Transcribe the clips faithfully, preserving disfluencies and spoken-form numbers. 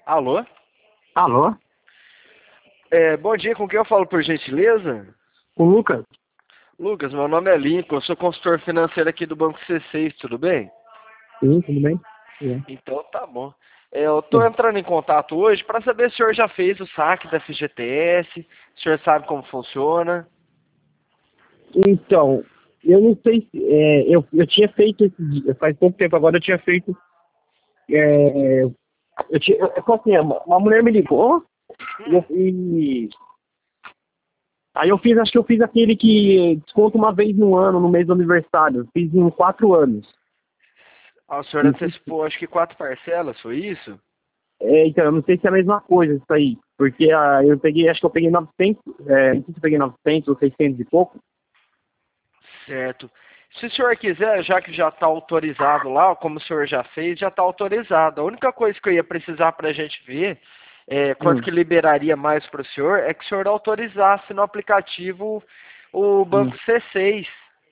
Alô? Alô? É, bom dia, com quem eu falo por gentileza? O Lucas? Lucas, meu nome é Lincoln, eu sou consultor financeiro aqui do Banco C seis, tudo bem? Sim, tudo bem? É. Então tá bom. É, eu tô entrando em contato hoje para saber se o senhor já fez o saque da F G T S, se o senhor sabe como funciona. Então, eu não sei se. É, eu, eu tinha feito esse dia, faz pouco tempo agora eu tinha feito. É, eu tinha, eu, eu, assim, uma uma mulher me ligou e, eu, Hum, e aí eu fiz, acho que eu fiz aquele que desconta uma vez no ano, no mês do aniversário. Eu fiz em quatro anos. ah, o senhor Não sei se- antecipou acho que quatro parcelas, foi isso? é, então, eu não sei se é a mesma coisa isso aí. Porque ah, eu peguei, acho que eu peguei novecentos, é, não sei se eu peguei novecentos ou seiscentos e pouco. Certo. Se o senhor quiser, já que já está autorizado lá, como o senhor já fez, já está autorizado. A única coisa que eu ia precisar para a gente ver é, quanto Hum, que liberaria mais para o senhor é que o senhor autorizasse no aplicativo o hum. Banco C seis.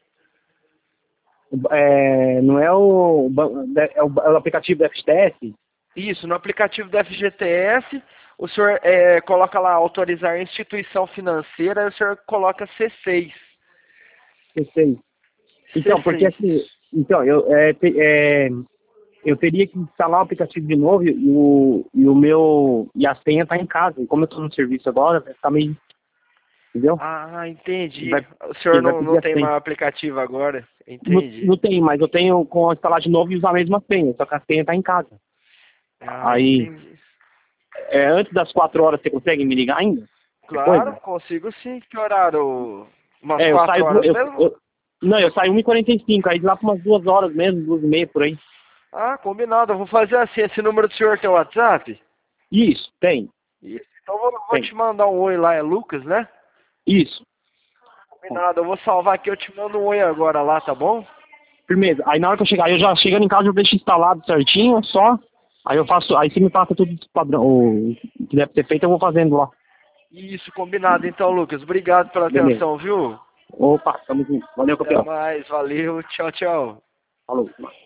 É, não é o, ban- é o, é o aplicativo do F T S? Isso, no aplicativo da F G T S, o senhor é, coloca lá autorizar instituição financeira, e o senhor coloca C seis. Eu sei. Então, porque C seis. assim, então, eu, é, te- é, eu teria que instalar o aplicativo de novo e o, e o meu, e a senha tá em casa. E como eu tô no serviço agora, vai ficar meio, entendeu? Ah, Ele entendi. vai, O senhor ele vai não, pedir não a tem senha. mais aplicativo agora. Não, Entendi. não tem, mas eu tenho como instalar de novo e usar a mesma senha, só que a senha tá em casa. Ah, Aí, entendi. é, antes das quatro horas, você consegue me ligar ainda? Depois? Claro, consigo sim. Que horário? Umas É, eu quatro saio, du- horas eu, mesmo? eu, não, eu saio uma e quarenta e cinco, aí lá para umas duas horas mesmo, duas e meia, por aí. Ah, combinado. Eu vou fazer assim. Esse número do senhor tem o WhatsApp? Isso, tem, Isso. Então eu vou, vou tem. te mandar um oi lá. É Lucas, né? Isso. Combinado. Eu vou salvar aqui. Eu te mando um oi agora lá, tá bom? Firmeza. Aí na hora que eu chegar, eu já chegando em casa, eu deixo instalado certinho, só. Aí eu faço, aí você me passa tudo padrão, o que deve ter feito, eu vou fazendo lá. Isso, combinado. Então, Lucas, obrigado pela Beleza. atenção, viu? Opa, tamo junto. Valeu, Até campeão. mais. Valeu. Tchau, tchau. Falou.